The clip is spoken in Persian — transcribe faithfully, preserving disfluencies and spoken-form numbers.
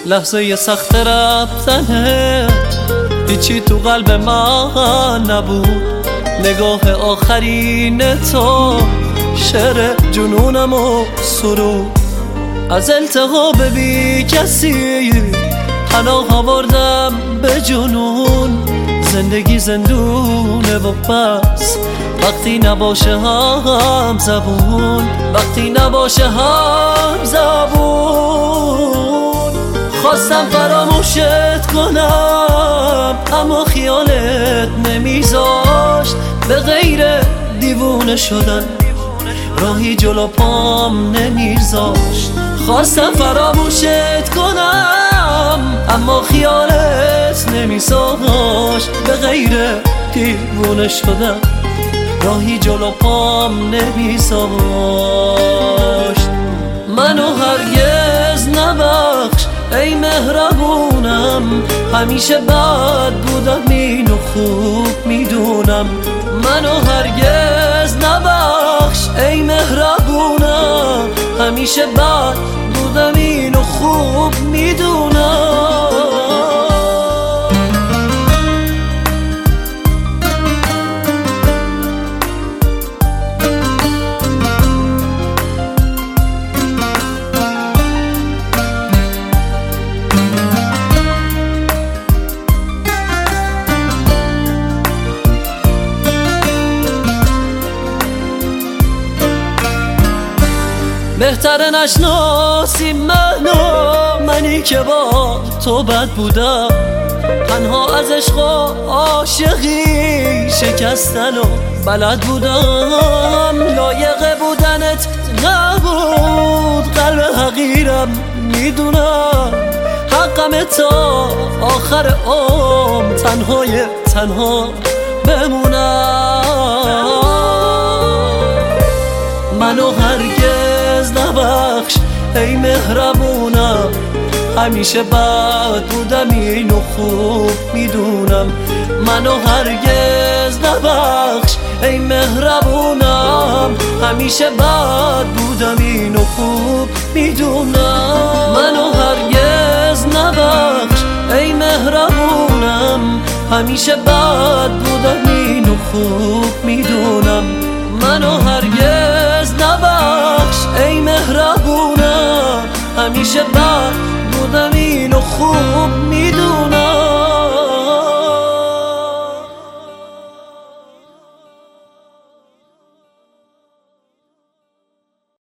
لحظه سخت رفتنه هیچی تو قلب من نبود. نگاه آخرین تو شعر جنونم و سرود. از التهاب بی کسی پناه آوردم به جنون. زندگی زندونه و بس وقتی نباشه هم زبون، وقتی نباشه هم زبون. خواستم فراموشت کنم اما خیالت نمیذاشت. به غیر دیوونه شدن راهی جلو پام نمیذاشت. خواستم فراموشت کنم اما خیالت نمیذاشت. به غیر دیوونه شدن راهی جلو پام نمیذاشت. منو هرگز نبخش ای مهربونم، همیشه بد بودم اینو خوب میدونم. منو هرگز نبخش ای مهربونم، همیشه بد بودم اینو خوب میدونم. بهتره نشناسی منو، منی که با تو بد بودم. تنها از عشق و عاشقی شکستن و بلد بودم. لایق بودنت نبود قلب حقیرم میدونم. حقم تا آخر عمر تنهای تنها بمونم. منو هرگز نبخش ای مهربونم، همیشه بد بودم اینو خوب میدونم. منو هرگز نبخش ای مهربونم، همیشه بد بودم اینو خوب میدونم. منو هرگز نبخش ای مهربونم، همیشه بد بودم اینو خوب میدونم. منو هرگز نبخش ای مهربونم، همیشه بد بودم اینو خوب